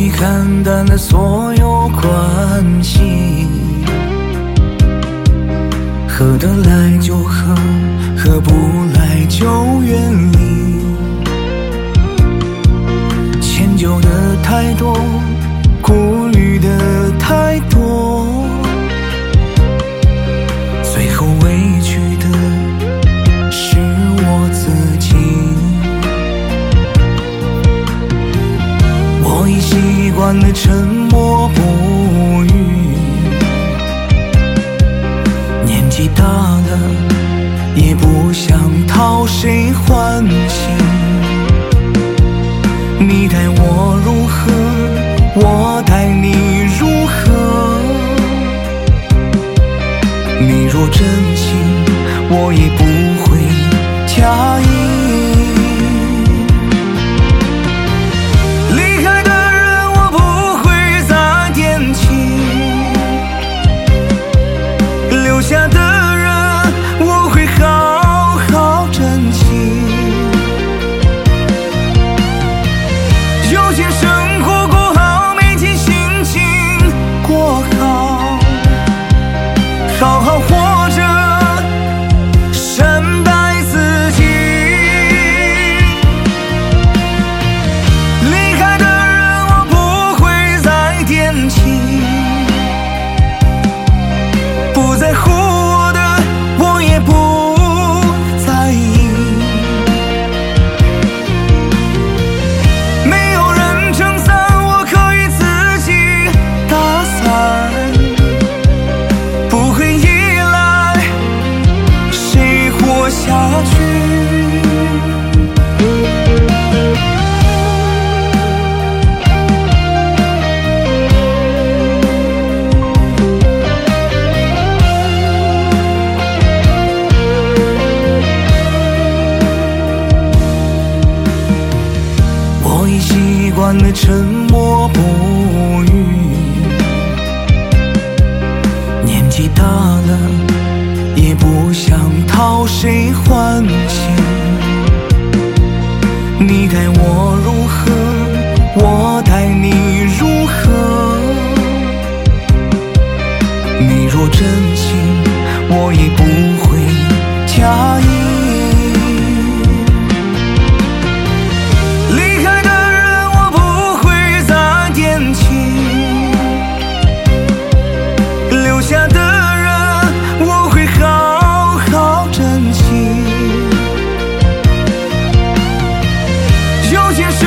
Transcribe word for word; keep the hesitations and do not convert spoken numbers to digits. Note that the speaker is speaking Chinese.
你看淡了所有关系，合得来就合，合不来就远离。迁就的太多，顾虑的太多，最后委屈的是我自己。我已习惯了沉默不语，年纪大了也不想讨谁欢喜。你待我如何，我待你如何，你若真心，我也不会假意。离开的人我不会再惦记，留下的人我会好好珍惜。有些生活过好，没钱心情过好，好好活着，善待自己。离开的人我不会再惦记，不在乎我的我也不在意。没有人撑伞，我可以自己打伞，不会依赖谁活下去。我已习惯了沉默不语，年纪大了也不想讨谁欢喜。你待我如何，我待你如何，你若真心，我也不会假意。离开的人我不会再惦记，留下的人我会好好珍惜。有些事